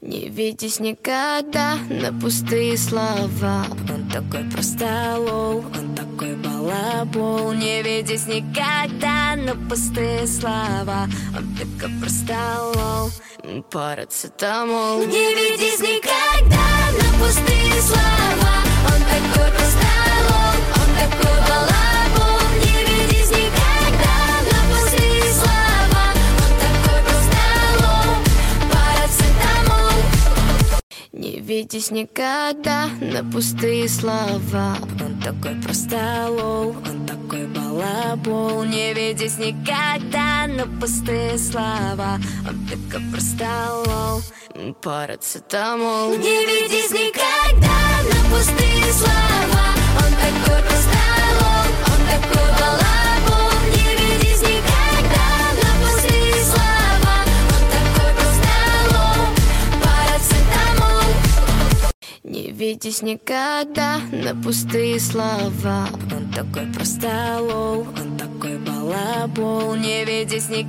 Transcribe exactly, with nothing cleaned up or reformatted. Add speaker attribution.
Speaker 1: Не ведись никогда на пустые слова. Он такой простолол, он такой балабол. Не ведись никогда на пустые слова. Он такой простолол, парацетамол. Не ведись никогда на пустые слова. Он такой простолол, он такой балабол. Не ведись никогда на пустые слова. Он такой простолол, парацетамол. Не ведись никогда на пустые слова. Он такой простолол, он такой балабол. Не ведись никогда на пустые слова. Он такой простолол, парацетамол. Не ведись никогда на пустые слова. Он такой простолол, он такой балабол. Не ведись никогда на пустые слова. Он такой простолол, парацетамол. Не ведись никогда на пустые слова. Он такой простолол, он такой балабол. Не ведись никогда